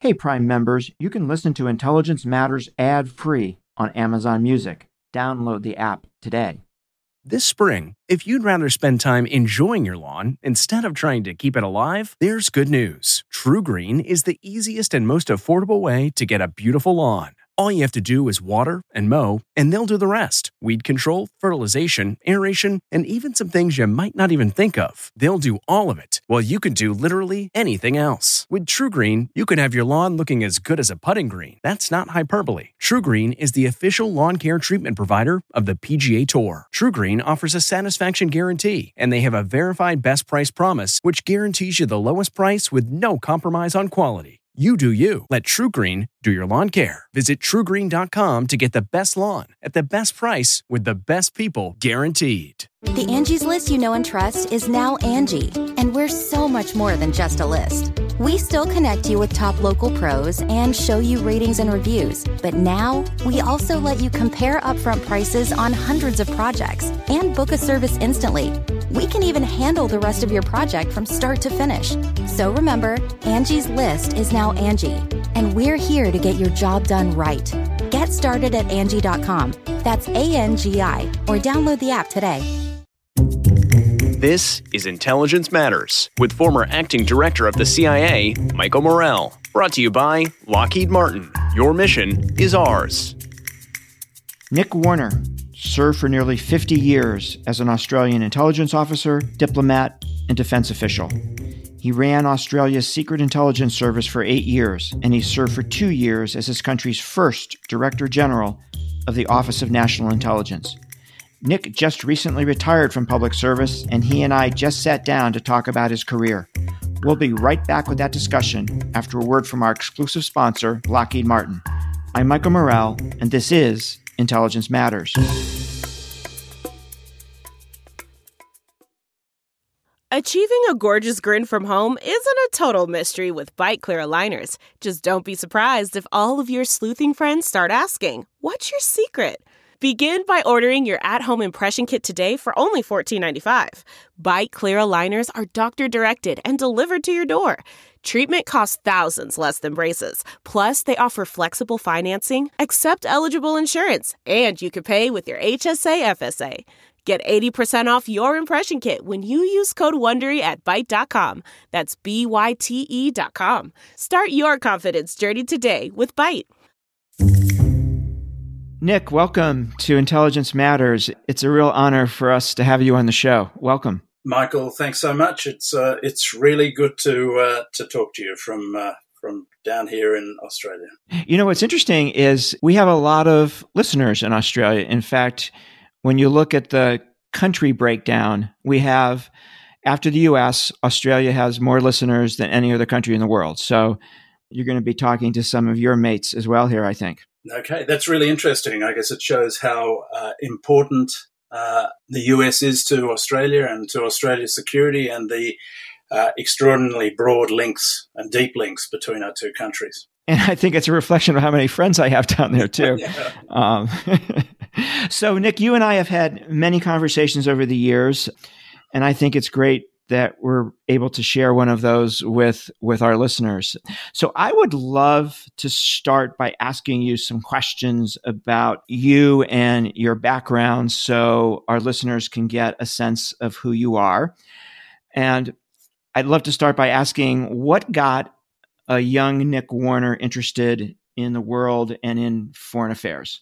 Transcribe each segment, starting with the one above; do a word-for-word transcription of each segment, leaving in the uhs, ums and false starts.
Hey, Prime members, you can listen to Intelligence Matters ad-free on Amazon Music. Download the app today. This spring, if you'd rather spend time enjoying your lawn instead of trying to keep it alive, there's good news. TruGreen is the easiest and most affordable way to get a beautiful lawn. All you have to do is water and mow, and they'll do the rest. Weed control, fertilization, aeration, and even some things you might not even think of. They'll do all of it, while you can do literally anything else. With TruGreen, you can have your lawn looking as good as a putting green. That's not hyperbole. TruGreen is the official lawn care treatment provider of the P G A Tour. TruGreen offers a satisfaction guarantee, and they have a verified best price promise, which guarantees you the lowest price with no compromise on quality. You do you. Let TruGreen do your lawn care. Visit True Green dot com to get the best lawn at the best price with the best people guaranteed. The Angie's List you know and trust is now Angie, and we're so much more than just a list. We still connect you with top local pros and show you ratings and reviews, but now we also let you compare upfront prices on hundreds of projects and book a service instantly. We can even handle the rest of your project from start to finish. So remember, Angie's List is now Angie, and we're here to get your job done right. Get started at Angie dot com. That's A N G I, or download the app today. This is Intelligence Matters with former acting director of the C I A, Michael Morell. Brought to you by Lockheed Martin. Your mission is ours. Nick Warner served for nearly fifty years as an Australian intelligence officer, diplomat, and defense official. He ran Australia's Secret Intelligence Service for eight years, and he served for two years as his country's first Director General of the Office of National Intelligence. Nick just recently retired from public service, and he and I just sat down to talk about his career. We'll be right back with that discussion after a word from our exclusive sponsor, Lockheed Martin. I'm Michael Morell, and this is Intelligence Matters. Achieving a gorgeous grin from home isn't a total mystery with Byte Clear aligners. Just don't be surprised if all of your sleuthing friends start asking, "What's your secret?" Begin by ordering your at-home impression kit today for only fourteen ninety-five. Byte Clear aligners are doctor-directed and delivered to your door. Treatment costs thousands less than braces. Plus, they offer flexible financing, accept eligible insurance, and you can pay with your H S A F S A. Get eighty percent off your impression kit when you use code WONDERY at byte dot com. That's B Y T E dot com. Start your confidence journey today with Byte. Nick, welcome to Intelligence Matters. It's a real honor for us to have you on the show. Welcome. Michael, thanks so much. It's uh, it's really good to uh, to talk to you from uh, from down here in Australia. You know, what's interesting is we have a lot of listeners in Australia. In fact, when you look at the country breakdown, we have, after the U S, Australia has more listeners than any other country in the world. So you're going to be talking to some of your mates as well here, I think. Okay, that's really interesting. I guess it shows how uh, important uh, the U S is to Australia and to Australia's security, and the uh, extraordinarily broad links and deep links between our two countries. And I think it's a reflection of how many friends I have down there, too. Yeah. um, so, Nick, you and I have had many conversations over the years, and I think it's great that we're able to share one of those with, with our listeners. So I would love to start by asking you some questions about you and your background so our listeners can get a sense of who you are. And I'd love to start by asking, what got a young Nick Warner interested in the world and in foreign affairs?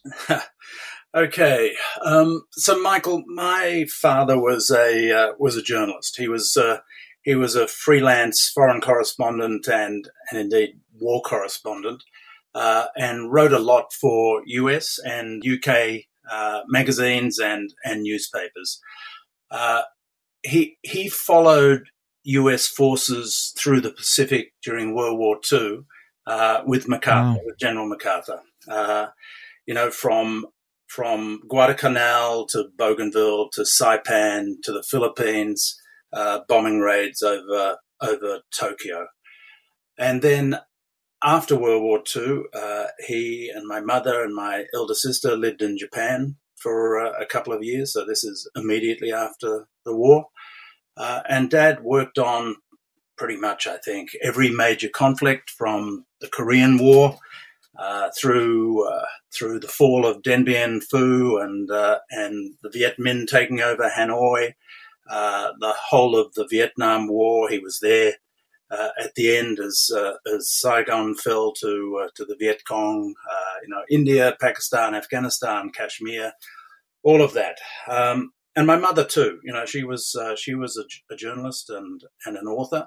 Okay, um, so Michael, my father was a uh, was a journalist. He was uh, he was a freelance foreign correspondent and and indeed war correspondent, uh, and wrote a lot for U S and U K uh, magazines and and newspapers. Uh, he he followed U S forces through the Pacific during World War Two uh, with MacArthur, wow. with General MacArthur. Uh, you know, from From Guadalcanal to Bougainville to Saipan to the Philippines, uh, bombing raids over over Tokyo. And then after World War Two, uh, he and my mother and my elder sister lived in Japan for uh, a couple of years. So this is immediately after the war. Uh, and Dad worked on pretty much, I think, every major conflict from the Korean War uh, through uh, through the fall of Dien Bien Phu and uh, and the Viet Minh taking over Hanoi, uh, the whole of the Vietnam War. He was there uh, at the end as uh, as Saigon fell to uh, to the Viet Cong. Uh, you know, India, Pakistan, Afghanistan, Kashmir, all of that. Um, and my mother too. You know, she was uh, she was a, a journalist and and an author.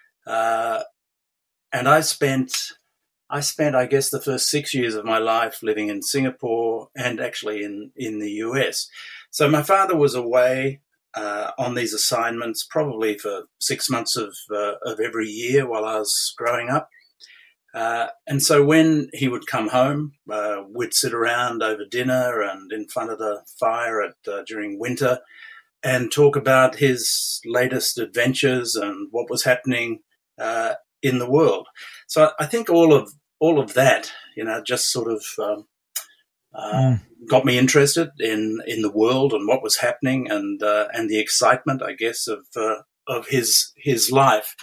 Uh, and I spent, I spent, I guess, the first six years of my life living in Singapore and actually in, in the U S. So my father was away uh, on these assignments probably for six months of uh, of every year while I was growing up. Uh, and so when he would come home, uh, we'd sit around over dinner and in front of the fire at uh, during winter and talk about his latest adventures and what was happening Uh, in the world. So I think all of all of that, you know, just sort of um, uh, mm. got me interested in, in the world and what was happening and uh, and the excitement, I guess, of uh, of his his life.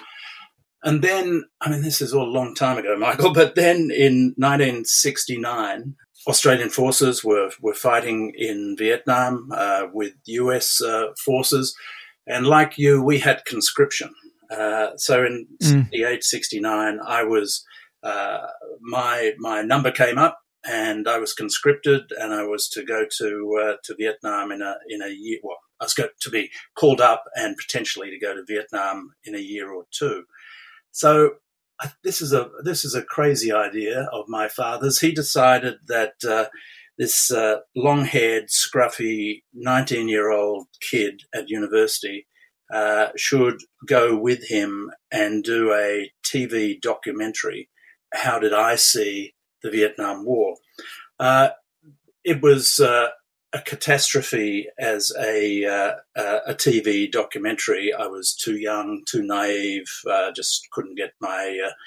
And then, I mean, this is all a long time ago, Michael, but then in nineteen sixty-nine, Australian forces were were fighting in Vietnam uh, with U S uh, forces, and like you, we had conscription. Uh, so in sixty-eight, sixty-nine, I was, uh, my, my number came up and I was conscripted and I was to go to, uh, to Vietnam in a, in a year. Well, I was going to be called up and potentially to go to Vietnam in a year or two. So this is a, this is a crazy idea of my father's. He decided that, uh, this, uh, long-haired, scruffy nineteen year old kid at university Uh, should go with him and do a T V documentary. How did I see the Vietnam War? Uh, it was uh, a catastrophe as a uh, a T V documentary. I was too young, too naive, uh, just couldn't get my, uh,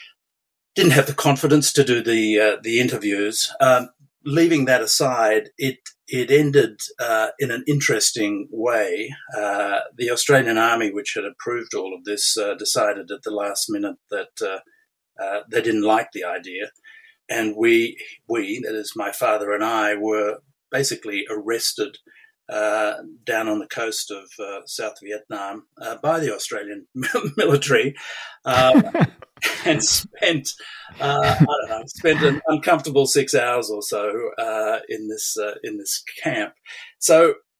didn't have the confidence to do the uh, the interviews. Um, leaving that aside, it It ended uh, in an interesting way. Uh, the Australian Army, which had approved all of this, uh, decided at the last minute that uh, uh, they didn't like the idea. And we, we, that is my father and I, were basically arrested uh, down on the coast of uh, South Vietnam uh, by the Australian military. Um, and spent, uh, I don't know, spent an uncomfortable six hours or so uh, in this uh, in this camp. So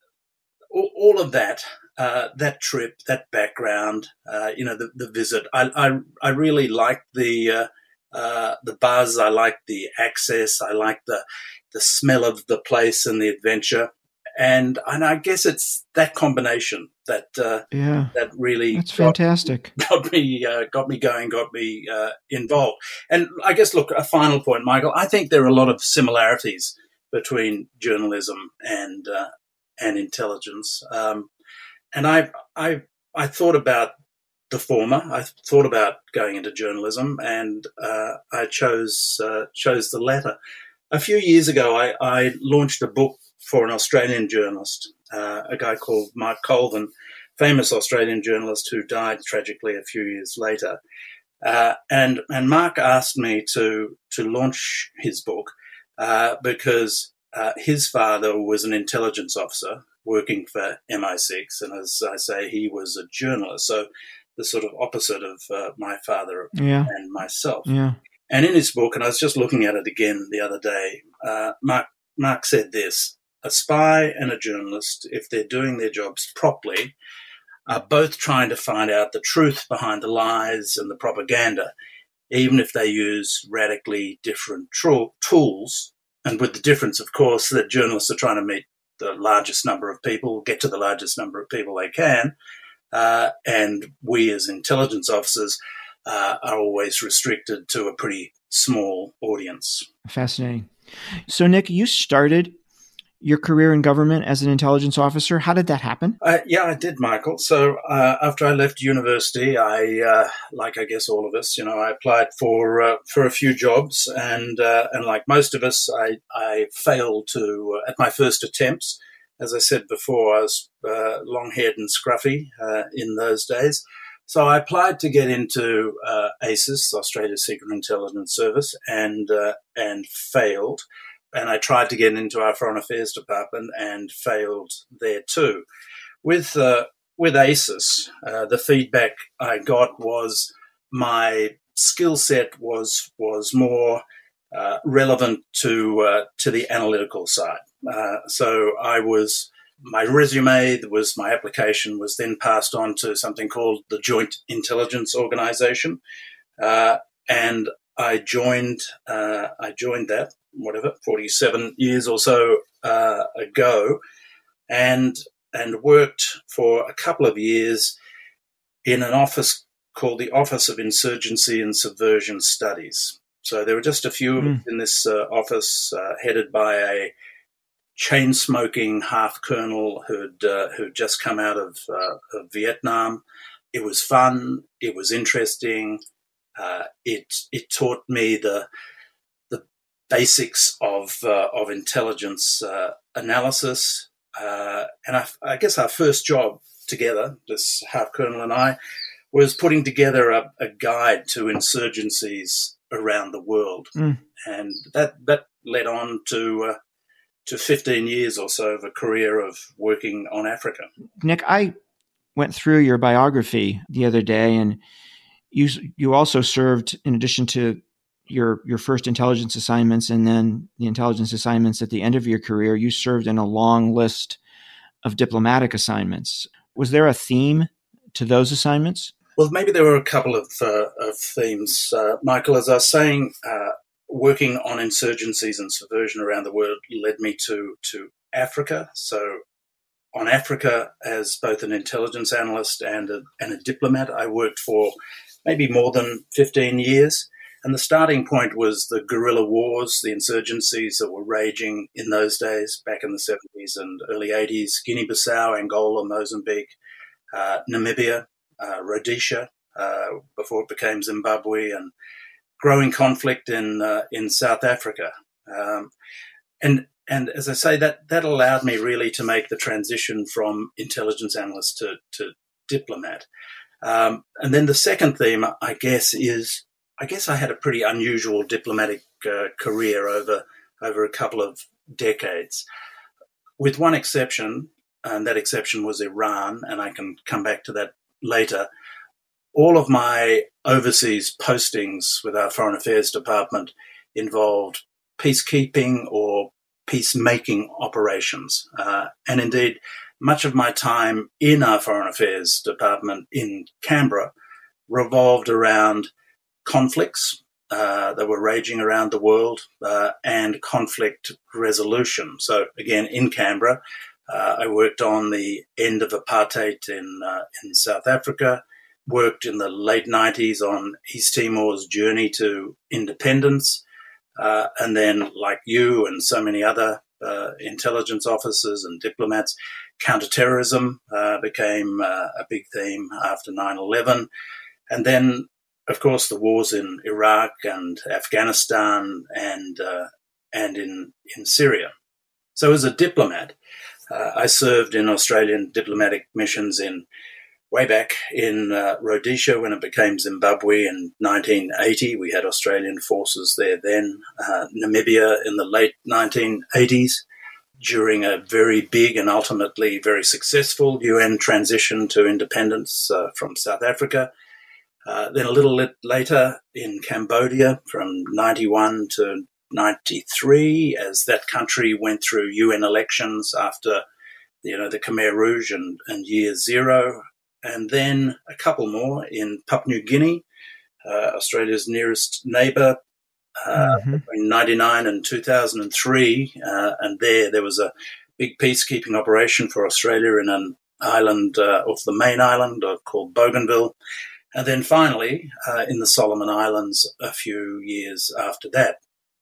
all, all of that, uh, that trip, that background, uh, you know, the, the visit, I, I I really liked the uh, uh, the buzz. I liked the access. I liked the the smell of the place and the adventure. And and I guess it's that combination that uh, yeah, that really that's fantastic. Got, got me uh, got me going, got me uh, involved. And I guess, look, a final point, Michael. I think there are a lot of similarities between journalism and uh, and intelligence. Um, and I I I thought about the former. I thought about going into journalism, and uh, I chose uh, chose the latter. A few years ago, I, I launched a book for an Australian journalist, uh, a guy called Mark Colvin, famous Australian journalist who died tragically a few years later. Uh, and and Mark asked me to to launch his book uh, because uh, his father was an intelligence officer working for M I six, and as I say, he was a journalist. So the sort of opposite of uh, my father yeah. and myself. Yeah. And in his book, and I was just looking at it again the other day, uh, Mark Mark said this: a spy and a journalist, if they're doing their jobs properly, are both trying to find out the truth behind the lies and the propaganda, even if they use radically different tro- tools. And with the difference, of course, that journalists are trying to meet the largest number of people, get to the largest number of people they can, uh, and we as intelligence officers uh, are always restricted to a pretty small audience. Fascinating. So, Nick, you started your career in government as an intelligence officer. How did that happen? Uh, yeah, I did, Michael. So uh, after I left university, I, uh, like I guess all of us, you know, I applied for uh, for a few jobs, and uh, and like most of us, I I failed to uh, at my first attempts. As I said before, I was uh, long-haired and scruffy uh, in those days. So I applied to get into uh, ASIS, Australia's Secret Intelligence Service, and uh, and failed. And I tried to get into our Foreign Affairs Department and failed there too. With uh, with ASIS, uh, the feedback I got was my skill set was was more uh, relevant to uh, to the analytical side. Uh, so I was. My resume was my application was then passed on to something called the Joint Intelligence Organization, uh, and I joined. Uh, I joined that whatever forty-seven years or so uh, ago, and and worked for a couple of years in an office called the Office of Insurgency and Subversion Studies. So there were just a few mm. in this uh, office, uh, headed by a chain-smoking half-colonel who'd, uh, who'd just come out of, uh, of Vietnam. It was fun. It was interesting. Uh, it it taught me the the basics of uh, of intelligence uh, analysis. Uh, and I, I guess our first job together, this half-colonel and I, was putting together a, a guide to insurgencies around the world. Mm. And that, that led on to... Uh, to fifteen years or so of a career of working on Africa. Nick, I went through your biography the other day, and you you also served, in addition to your your first intelligence assignments and then the intelligence assignments at the end of your career, you served in a long list of diplomatic assignments. Was there a theme to those assignments? Well, maybe there were a couple of, uh, of themes, uh, Michael. As I was saying, uh, working on insurgencies and subversion around the world led me to, to Africa. So on Africa, as both an intelligence analyst and a, and a diplomat, I worked for maybe more than fifteen years. And the starting point was the guerrilla wars, the insurgencies that were raging in those days, back in the seventies and early eighties, Guinea-Bissau, Angola, Mozambique, uh, Namibia, uh, Rhodesia, uh, before it became Zimbabwe, and growing conflict in uh, in South Africa, um, and and as I say, that that allowed me really to make the transition from intelligence analyst to to diplomat. Um, and then the second theme, I guess, is I guess I had a pretty unusual diplomatic uh, career over over a couple of decades, with one exception, and that exception was Iran, and I can come back to that later. All of my overseas postings with our Foreign Affairs Department involved peacekeeping or peacemaking operations. Uh, and indeed, much of my time in our Foreign Affairs Department in Canberra revolved around conflicts uh, that were raging around the world uh, and conflict resolution. So again, in Canberra, uh, I worked on the end of apartheid in uh, in South Africa, worked in the late nineties on East Timor's journey to independence. Uh, and then, like you and so many other uh, intelligence officers and diplomats, counterterrorism uh, became uh, a big theme after nine eleven. And then, of course, the wars in Iraq and Afghanistan and uh, and in, in Syria. So as a diplomat, uh, I served in Australian diplomatic missions in way back in uh, Rhodesia when it became Zimbabwe in nineteen eighty. We had Australian forces there then. Uh, Namibia in the late nineteen eighties during a very big and ultimately very successful U N transition to independence uh, from South Africa. Uh, then a little bit later in Cambodia from ninety-one to ninety-three as that country went through U N elections after, you know, the Khmer Rouge and, and Year Zero. And then a couple more in Papua New Guinea, uh, Australia's nearest neighbour, uh, mm-hmm. between ninety-nine and two thousand three. Uh, and there, there was a big peacekeeping operation for Australia in an island uh, off the main island uh, called Bougainville. And then finally, uh, in the Solomon Islands a few years after that.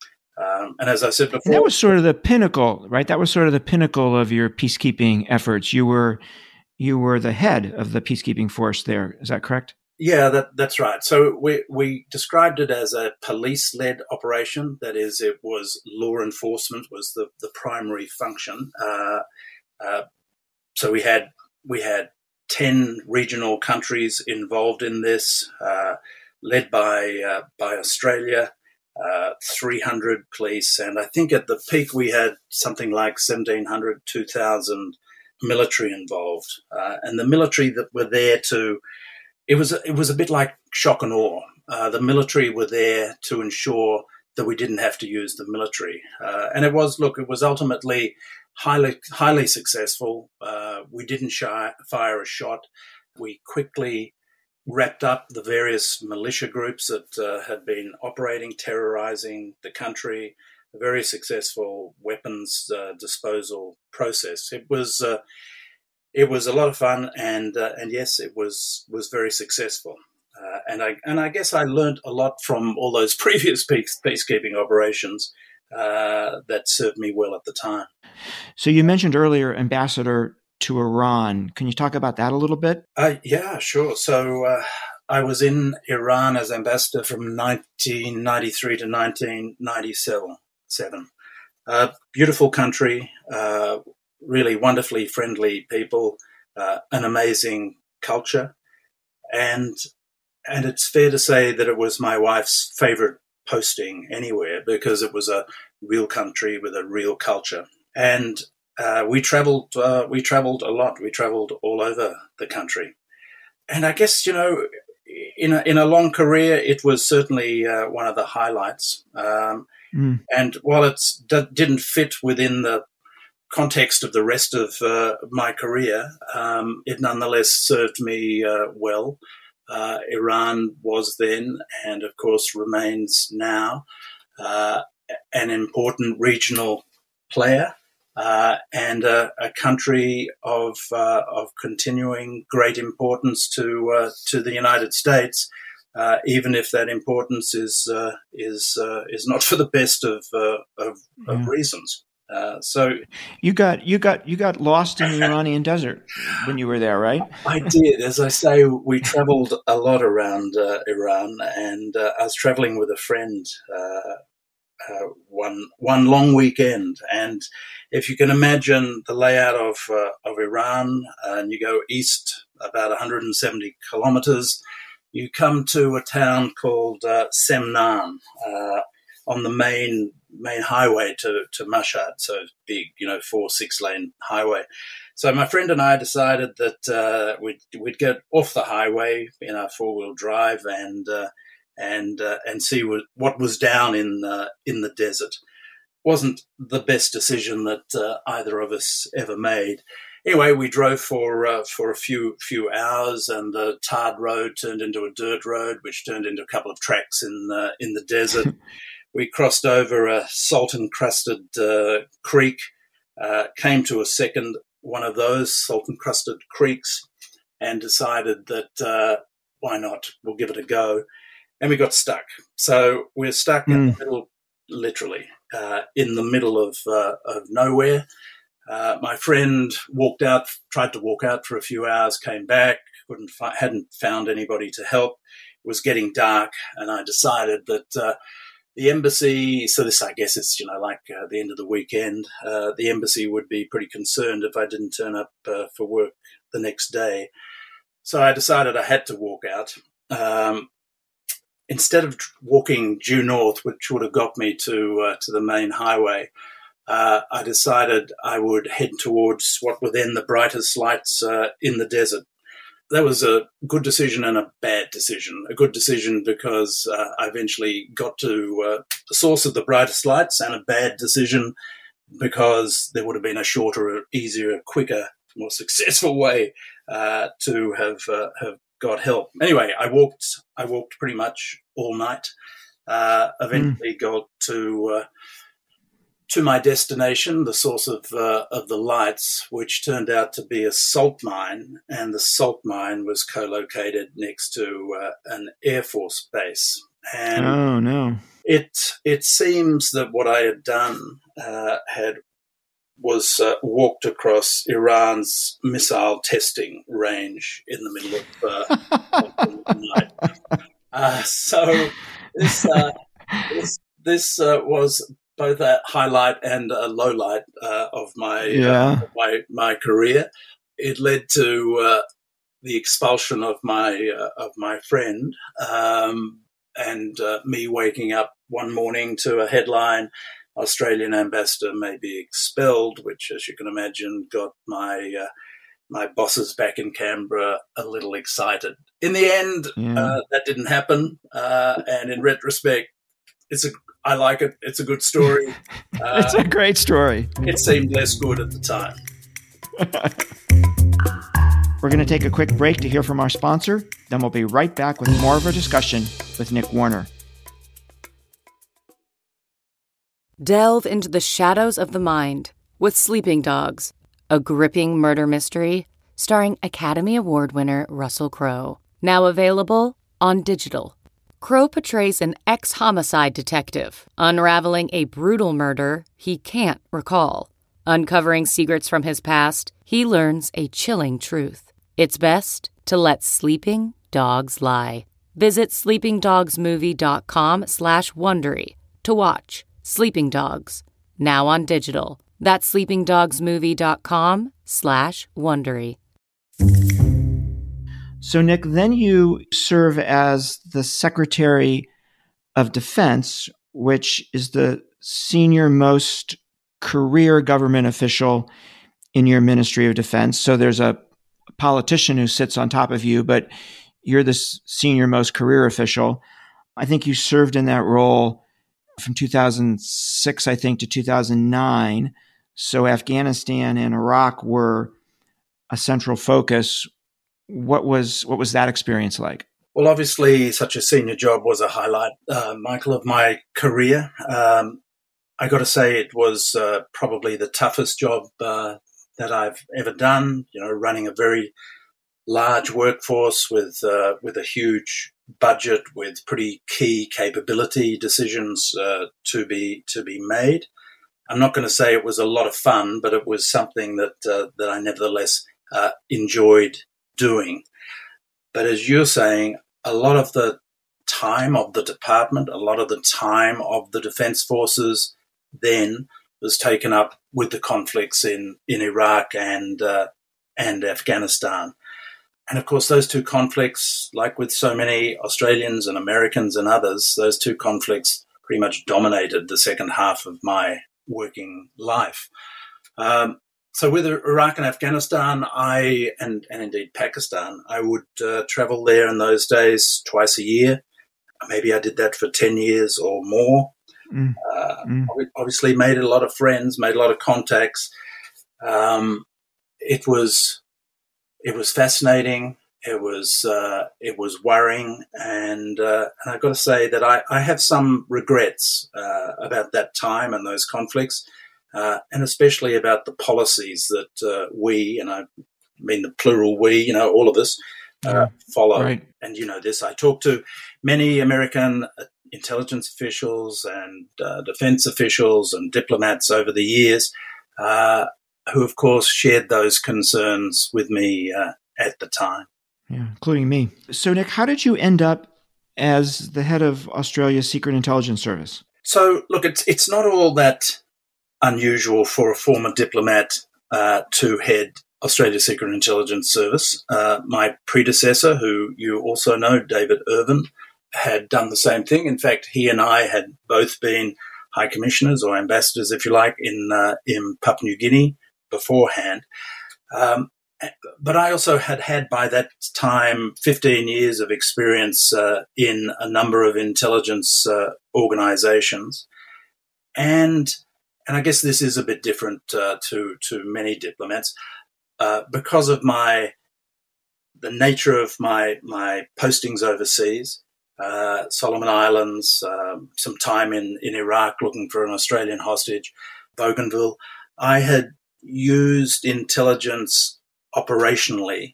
Um, and as I said before... And that was sort of the pinnacle, right? That was sort of the pinnacle of your peacekeeping efforts. You were... You were the head of the peacekeeping force there. Is that correct? Yeah, that, that's right. So we, we described it as a police-led operation. That is, it was law enforcement was the, the primary function. Uh, uh, so we had we had ten regional countries involved in this, uh, led by uh, by Australia, uh, three hundred police, and I think at the peak we had something like seventeen hundred, two thousand military involved. Uh, and the military that were there to, it was, it was a bit like shock and awe. Uh, the military were there to ensure that we didn't have to use the military. Uh, and it was, look, it was ultimately highly, highly successful. Uh, we didn't shy, fire a shot. We quickly wrapped up the various militia groups that uh, had been operating, terrorizing the country. A very successful weapons uh, disposal process. It was uh, it was a lot of fun, and uh, and yes, it was was very successful. Uh, and I and I guess I learned a lot from all those previous peace, peacekeeping operations uh, that served me well at the time. So you mentioned earlier ambassador to Iran. Can you talk about that a little bit? Uh, yeah, sure. So uh, I was in Iran as ambassador from nineteen ninety-three to nineteen ninety-seven. Seven. Uh, beautiful country, uh, really wonderfully friendly people, uh, an amazing culture, and and it's fair to say that it was my wife's favorite posting anywhere because it was a real country with a real culture, and uh, we traveled uh, we traveled a lot. We traveled all over the country, and I guess you know. In a, in a long career, it was certainly uh, one of the highlights. Um, mm. And while it d- didn't fit within the context of the rest of uh, my career, um, it nonetheless served me uh, well. Uh, Iran was then, and of course remains now, uh, an important regional player. Uh, and uh, a country of uh, of continuing great importance to uh, to the United States, uh, even if that importance is uh, is uh, is not for the best of uh, of, of yeah. reasons. Uh, so you got you got you got lost in the Iranian desert when you were there, right? I did. As I say, we traveled a lot around uh, Iran, and uh, I was traveling with a friend. Uh, Uh, one one long weekend, and if you can imagine the layout of uh, of Iran, uh, and you go east about one hundred seventy kilometers, you come to a town called uh, Semnan uh, on the main main highway to to Mashhad, so big, you know, four six lane highway. So my friend and I decided that uh, we'd we'd get off the highway in our four wheel drive and uh, and uh, and see what, what was down in uh, in the desert. Wasn't the best decision that uh, either of us ever made. Anyway, we drove for uh, for a few few hours, and the tarred road turned into a dirt road, which turned into a couple of tracks in uh, in the desert. We crossed over a salt-encrusted uh, creek, uh, came to a second one of those salt-encrusted creeks, and decided that uh, why not? We'll give it a go. And we got stuck. So we're stuck mm. in the middle, literally, uh, in the middle of uh, of nowhere. Uh, my friend walked out, tried to walk out for a few hours, came back, couldn't fi- hadn't found anybody to help. It was getting dark, and I decided that uh, the embassy, so this, I guess, is, you know, like uh, the end of the weekend, uh, the embassy would be pretty concerned if I didn't turn up uh, for work the next day. So I decided I had to walk out. Um, instead of walking due north, which would have got me to uh, to the main highway, uh, I decided I would head towards what were then the brightest lights uh, in the desert. That was a good decision and a bad decision. A good decision because uh, I eventually got to uh, the source of the brightest lights, and a bad decision because there would have been a shorter, easier, quicker, more successful way uh, to have uh, have got help. Anyway, I walked. I walked pretty much all night. Uh, eventually, mm. got to uh, to my destination, the source of uh, of the lights, which turned out to be a salt mine, and the salt mine was co-located next to uh, an Air Force base. And oh no! It it seems that what I had done uh, had was uh, walked across Iran's missile testing range in the middle of, uh, of the night. Uh, so this uh, this this uh, was both a highlight and a low light uh, of my, yeah. uh, my my career. It led to uh, the expulsion of my uh, of my friend, um, and uh, me waking up one morning to a headline: Australian ambassador may be expelled, which, as you can imagine, got my uh, my bosses back in Canberra a little excited. In the end, yeah. uh, that didn't happen, uh, and in retrospect, it's a I like it. It's a good story. Uh, it's a great story. It seemed less good at the time. We're going to take a quick break to hear from our sponsor. Then we'll be right back with more of our discussion with Nick Warner. Delve into the shadows of the mind with Sleeping Dogs, a gripping murder mystery starring Academy Award winner Russell Crowe. Now available on digital. Crowe portrays an ex-homicide detective unraveling a brutal murder he can't recall. Uncovering secrets from his past, he learns a chilling truth. It's best to let sleeping dogs lie. Visit sleepingdogsmovie.com slash Wondery to watch Sleeping Dogs, now on digital. That's sleepingdogsmovie.com slash Wondery. So, Nick, then you serve as the Secretary of Defense, which is the senior most career government official in your Ministry of Defense. So there's a politician who sits on top of you, but you're the senior most career official. I think you served in that role from two thousand six, I think, to two thousand nine. So Afghanistan and Iraq were a central focus. What was what was that experience like? Well, obviously, such a senior job was a highlight, uh, Michael, of my career. Um, I got to say, it was uh, probably the toughest job uh, that I've ever done. You know, running a very large workforce with uh, with a huge budget, with pretty key capability decisions uh, to be to be made. I'm not going to say it was a lot of fun, but it was something that uh, that I nevertheless uh, enjoyed doing. But as you're saying, a lot of the time of the department, a lot of the time of the Defence Forces then was taken up with the conflicts in, in Iraq and uh, and Afghanistan. And of course, those two conflicts, like with so many Australians and Americans and others, those two conflicts pretty much dominated the second half of my working life. Um, so with Iraq and Afghanistan, I and, and indeed Pakistan, I would uh, travel there in those days twice a year. Maybe I did that for ten years or more. Mm. Uh, mm. Obviously made a lot of friends, made a lot of contacts. Um, it was it was fascinating. It was uh, it was worrying, and, uh, and I've got to say that I, I have some regrets uh, about that time and those conflicts, uh, and especially about the policies that uh, we, and I mean the plural we, you know, all of us, uh, yeah. follow. Right. And you know this. I talked to many American intelligence officials and uh, defense officials and diplomats over the years, uh, who, of course, shared those concerns with me uh, at the time. Yeah, including me. So, Nick, how did you end up as the head of Australia's Secret Intelligence Service? So, look, it's it's not all that unusual for a former diplomat uh, to head Australia's Secret Intelligence Service. Uh, my predecessor, who you also know, David Irvin, had done the same thing. In fact, he and I had both been high commissioners or ambassadors, if you like, in uh, in Papua New Guinea beforehand. Um, but I also had had by that time fifteen years of experience uh, in a number of intelligence uh, organizations. And and I guess this is a bit different uh, to, to many diplomats. Uh, because of my the nature of my, my postings overseas, Uh, Solomon Islands, um, some time in, in Iraq looking for an Australian hostage, Bougainville. I had used intelligence operationally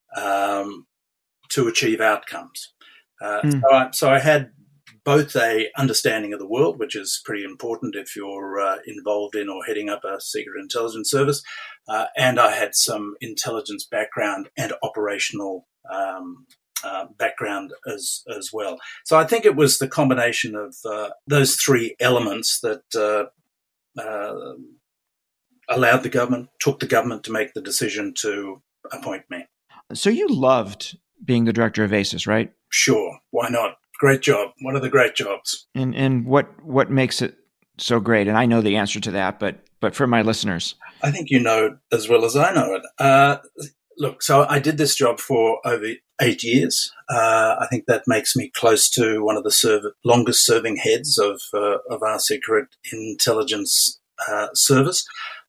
um, to achieve outcomes. Uh, mm. so, I, so I had both a understanding of the world, which is pretty important if you're uh, involved in or heading up a secret intelligence service, uh, and I had some intelligence background and operational um Uh, background as as well. So I think it was the combination of uh, those three elements that uh, uh, allowed the government, took the government to make the decision to appoint me. So you loved being the director of ASIS, right? Sure. Why not? Great job. One of the great jobs. And and what what makes it so great? And I know the answer to that, but but for my listeners. I think you know as well as I know it. Uh, look, so I did this job for over eight years. Uh, I think that makes me close to one of the serv- longest serving heads of uh, of our secret intelligence uh, service.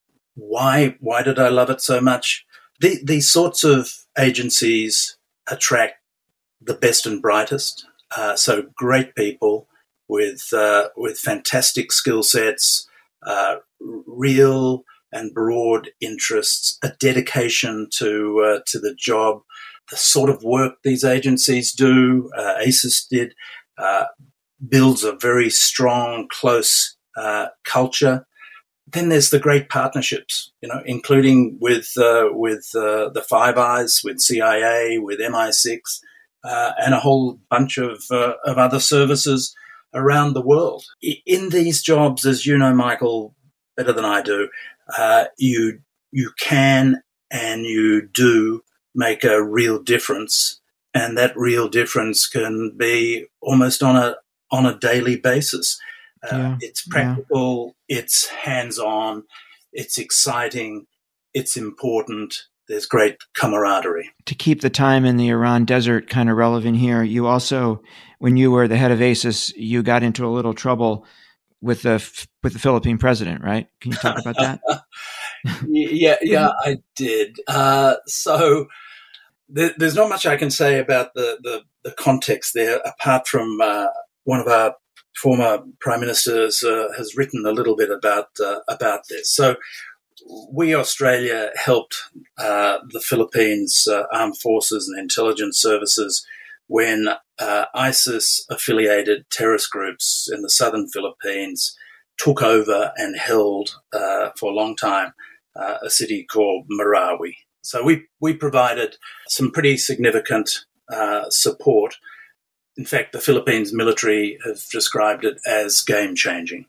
Why why did I love it so much? The, these sorts of agencies attract the best and brightest. Uh, so great people with uh, with fantastic skill sets, uh, real and broad interests, a dedication to uh, to the job, the sort of work these agencies do. Uh, ASIS did uh, builds a very strong, close uh, culture. Then there's the great partnerships, you know, including with uh, with uh, the Five Eyes, with C I A, with M I six, uh, and a whole bunch of uh, of other services around the world. In these jobs, as you know, Michael, better than I do, uh, you you can and you do make a real difference, and that real difference can be almost on a on a daily basis. Uh, yeah, it's practical, yeah. It's hands-on, it's exciting, it's important. There's great camaraderie. To keep the time in the Iran desert kind of relevant here, you also, when you were the head of ASIS, you got into a little trouble with the with the Philippine president, right? Can you talk about that? yeah, yeah, I did. Uh, so th- there's not much I can say about the, the, the context there, apart from uh, one of our former prime ministers uh, has written a little bit about uh, about this. So we, Australia, helped uh, the Philippines uh, armed forces and intelligence services when uh, ISIS-affiliated terrorist groups in the southern Philippines took over and held uh, for a long time uh, a city called Marawi. So we, we provided some pretty significant uh, support. In fact, the Philippines military have described it as game-changing.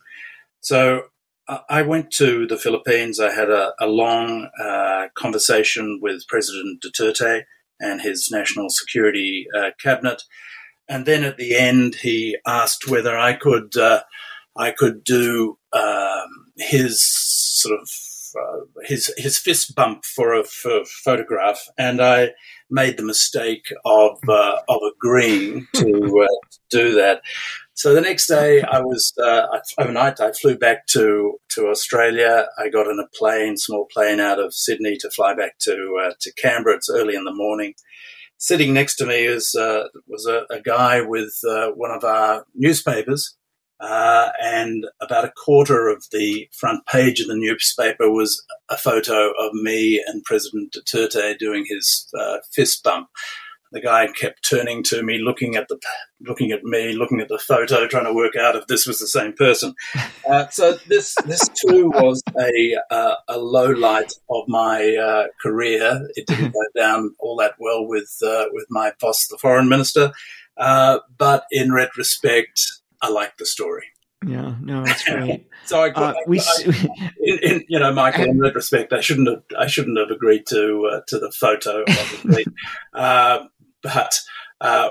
So uh, I went to the Philippines. I had a, a long uh, conversation with President Duterte and his national security uh, cabinet. And then at the end, he asked whether I could uh, I could do um, his sort of uh, his his fist bump for a, for a photograph, and I made the mistake of uh, of agreeing to uh, do that. So the next day, I was uh, overnight. I flew back to, to Australia. I got on a plane, small plane, out of Sydney to fly back to uh, to Canberra. It's early in the morning. Sitting next to me is uh, was a, a guy with uh, one of our newspapers, uh, and about a quarter of the front page of the newspaper was a photo of me and President Duterte doing his uh, fist bump. The guy kept turning to me, looking at the, looking at me, looking at the photo, trying to work out if this was the same person. Uh, so this, this too was a uh, a low light of my uh, career. It didn't go down all that well with uh, with my boss, the foreign minister. Uh, but in retrospect, I like the story. Yeah, no, that's great. so I, uh, I, we, I in, in, you know, Michael, in retrospect, I shouldn't have, I shouldn't have agreed to uh, to the photo, obviously. uh, but uh,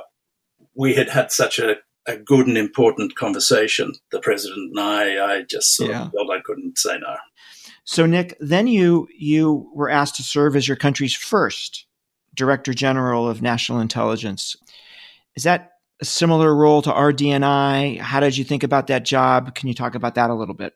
we had had such a, a good and important conversation, the president and I. I just sort yeah. of felt I couldn't say no. So, Nick, then you you were asked to serve as your country's first Director General of National Intelligence. Is that a similar role to R D N I? How did you think about that job? Can you talk about that a little bit?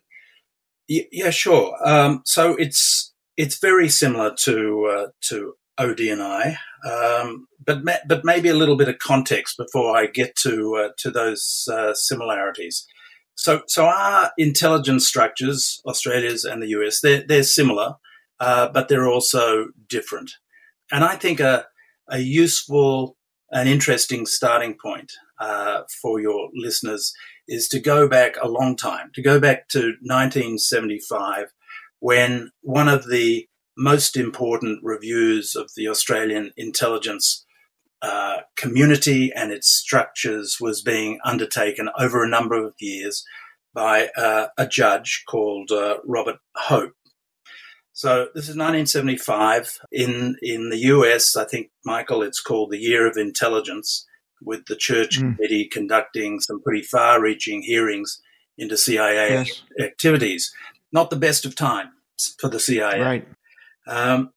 Yeah, sure. Um, so it's it's very similar to uh, to O D N I, um, but ma- but maybe a little bit of context before I get to uh, to those uh, similarities. So so our intelligence structures, Australia's and the U S, they're they're similar, uh, but they're also different. And I think a a useful and interesting starting point uh, for your listeners is to go back a long time, to go back to nineteen seventy-five, when one of the most important reviews of the Australian intelligence uh, community and its structures was being undertaken over a number of years by uh, a judge called uh, Robert Hope. So this is nineteen seventy-five. In in the U S, I think, Michael, it's called the Year of Intelligence, with the Church mm. Committee conducting some pretty far-reaching hearings into C I A yes. activities. Not the best of times for the C I A. Right. Um,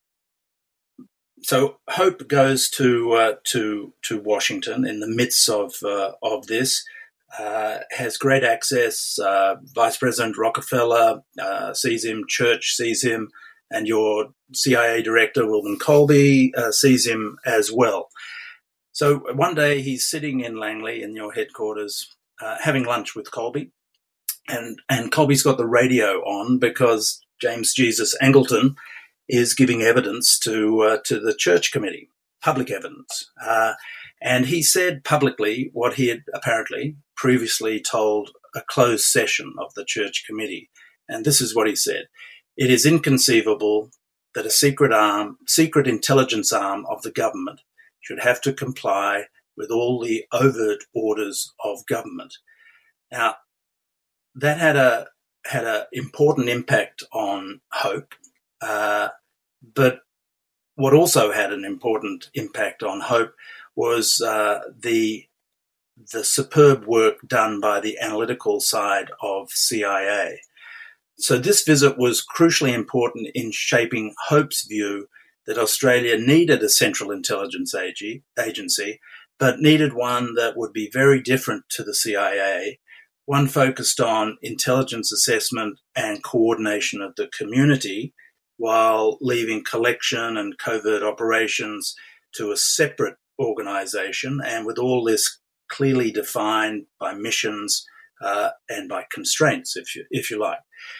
so Hope goes to uh, to to Washington in the midst of uh, of this. Uh, has great access. Uh, Vice President Rockefeller uh, sees him, Church sees him, and your C I A director, Wilbur Colby, uh, sees him as well. So one day he's sitting in Langley in your headquarters uh, having lunch with Colby, and, and Colby's got the radio on because James Jesus Angleton is giving evidence to uh, to the Church Committee, public evidence. Uh, and he said publicly what he had apparently previously told a closed session of the Church Committee. And this is what he said. It is inconceivable that a secret arm, secret intelligence arm of the government should have to comply with all the overt orders of government. Now, that had a had an important impact on Hope, uh, but what also had an important impact on Hope was uh, the the superb work done by the analytical side of C I A. So this visit was crucially important in shaping Hope's view that Australia needed a central intelligence agency, but needed one that would be very different to the C I A, one focused on intelligence assessment and coordination of the community, while leaving collection and covert operations to a separate organisation, and with all this clearly defined by missions uh, and by constraints, if you if you like.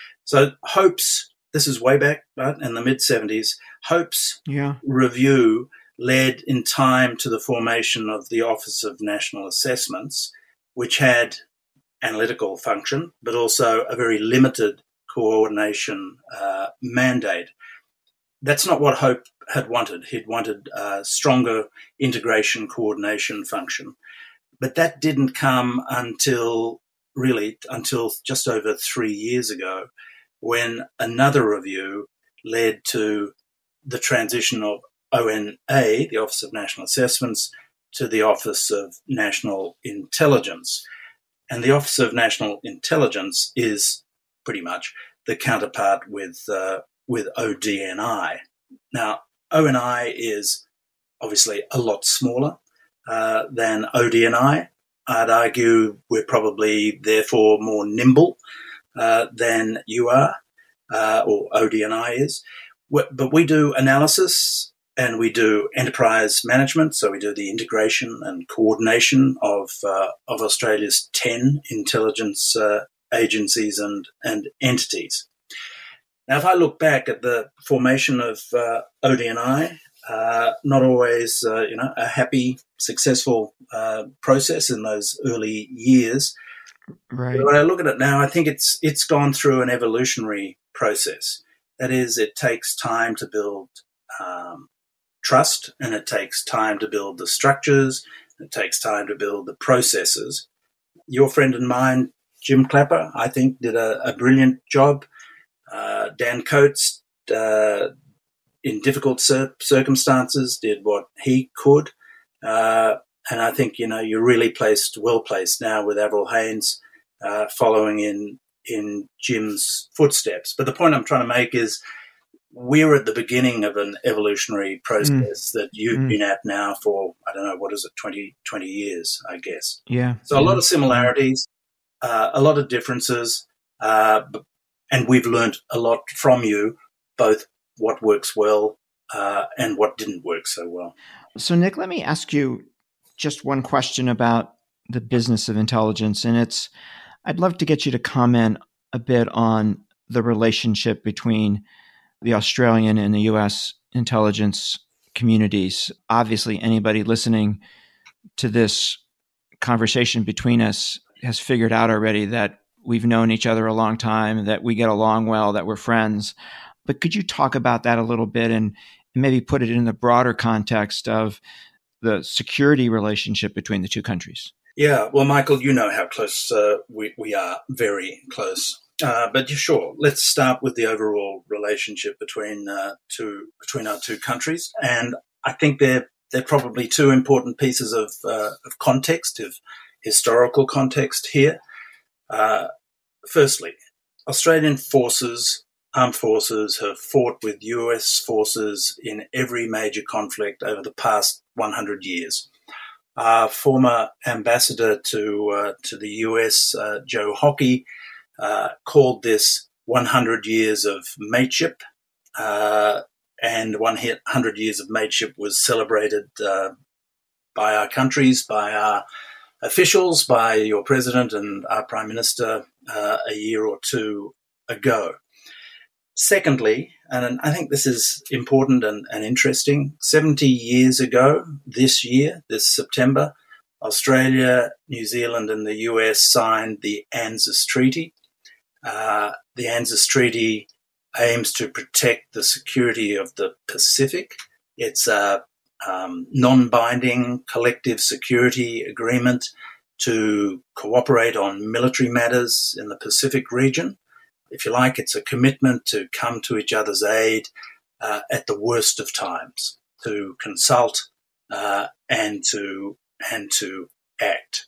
So Hope's, this is way back, right, in the mid-seventies, Hope's yeah. review led in time to the formation of the Office of National Assessments, which had analytical function, but also a very limited coordination uh, mandate. That's not what Hope had wanted. He'd wanted a stronger integration coordination function. But that didn't come until, really, until just over three years ago, when another review led to the transition of O N A, the Office of National Assessments, to the Office of National Intelligence. And the Office of National Intelligence is pretty much the counterpart with uh, with O D N I. Now, O N I is obviously a lot smaller uh, than O D N I. I'd argue we're probably therefore more nimble uh, than you are, uh, or O D N I is. But we do analysis and we do enterprise management, so we do the integration and coordination of uh, of Australia's ten intelligence uh, agencies and, and entities. Now, if I look back at the formation of uh, O D N I, uh, not always uh, you know a happy, successful uh, process in those early years. Right. But when I look at it now, I think it's it's gone through an evolutionary process. That is, it takes time to build um, trust, and it takes time to build the structures. It takes time to build the processes. Your friend and mine, Jim Clapper, I think, did a, a brilliant job. Uh, Dan Coates, uh, in difficult cir- circumstances, did what he could. Uh, and I think, you know, you're really placed, well placed now with Avril Haines uh, following in in Jim's footsteps. But the point I'm trying to make is we're at the beginning of an evolutionary process mm. that you've mm. been at now for, I don't know, what is it, twenty, twenty years, I guess. Yeah. So yeah. a lot of similarities, uh, a lot of differences, uh, and we've learned a lot from you, both what works well uh, and what didn't work so well. So, Nick, let me ask you just one question about the business of intelligence, and it's, I'd love to get you to comment a bit on the relationship between the Australian and the U S intelligence communities. Obviously, anybody listening to this conversation between us has figured out already that we've known each other a long time, that we get along well, that we're friends. But could you talk about that a little bit and maybe put it in the broader context of the security relationship between the two countries? Yeah, well, Michael, you know how close uh, we, we are, very close. Uh, but sure, let's start with the overall relationship between uh, two between our two countries, and I think they're they're probably two important pieces of uh, of context, of historical context here. Uh, firstly, Australian forces, armed forces, have fought with U S forces in every major conflict over the past one hundred years. Our former ambassador to uh, to the U S, uh, Joe Hockey, uh, called this one hundred years of mateship, uh, and one hundred years of mateship was celebrated uh, by our countries, by our officials, by your president and our prime minister uh, a year or two ago. Secondly, and I think this is important and, and interesting, seventy years ago this year, this September, Australia, New Zealand and the U S signed the ANZUS Treaty. Uh, the ANZUS Treaty aims to protect the security of the Pacific. It's a um, non-binding collective security agreement to cooperate on military matters in the Pacific region. If you like, it's a commitment to come to each other's aid uh, at the worst of times, to consult uh, and to and to act.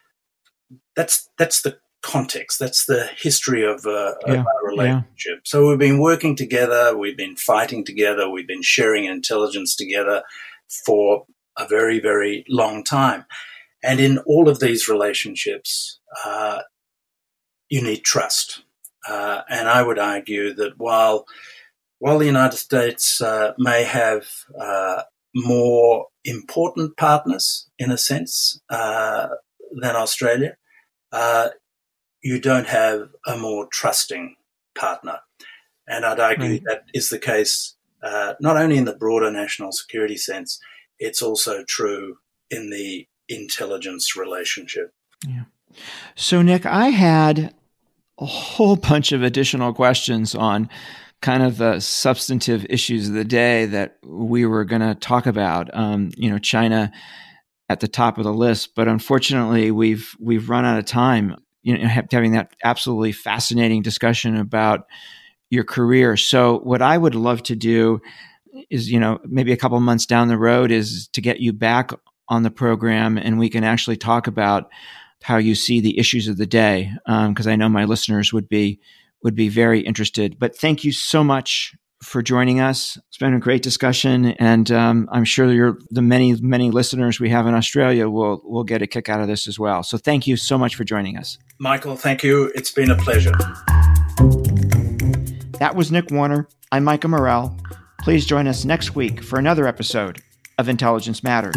That's that's the context. That's the history of, uh, yeah, of our relationship. Yeah. So we've been working together. We've been fighting together. We've been sharing intelligence together for a very, very long time. And in all of these relationships, uh, you need trust. Uh, and I would argue that while while the United States uh, may have uh, more important partners, in a sense, uh, than Australia, uh, you don't have a more trusting partner. And I'd argue right. that is the case uh, not only in the broader national security sense, it's also true in the intelligence relationship. Yeah. So, Nick, I had a whole bunch of additional questions on kind of the substantive issues of the day that we were going to talk about. Um, you know, China at the top of the list, but unfortunately, we've we've run out of time. You know, having that absolutely fascinating discussion about your career. So, what I would love to do is, you know, maybe a couple of months down the road, is to get you back on the program, and we can actually talk about how you see the issues of the day, because um, I know my listeners would be would be very interested. But thank you so much for joining us. It's been a great discussion, and um, I'm sure you're, the many, many listeners we have in Australia will will get a kick out of this as well. So thank you so much for joining us. Michael, thank you. It's been a pleasure. That was Nick Warner. I'm Micah Morell. Please join us next week for another episode of Intelligence Matters.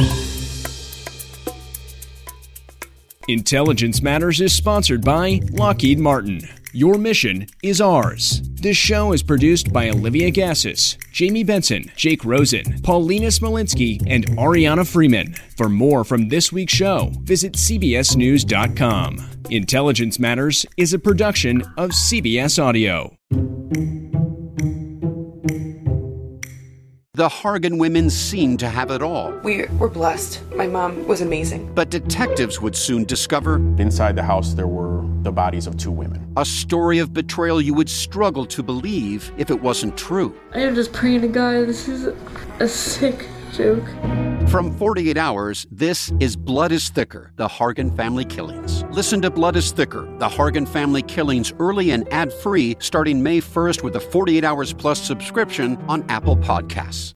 Intelligence Matters is sponsored by Lockheed Martin. Your mission is ours. This show is produced by Olivia Gassis, Jamie Benson, Jake Rosen, Paulina Smolinski, and Ariana Freeman. For more from this week's show, visit C B S news dot com. Intelligence Matters is a production of C B S Audio. The Hargan women seemed to have it all. We were blessed. My mom was amazing. But detectives would soon discover... inside the house, there were the bodies of two women. A story of betrayal you would struggle to believe if it wasn't true. I am just praying to God, this is a sick joke. From forty-eight hours, this is Blood is Thicker, The Hargan Family Killings. Listen to Blood is Thicker, The Hargan Family Killings early and ad-free starting May first with a forty-eight hours plus subscription on Apple Podcasts.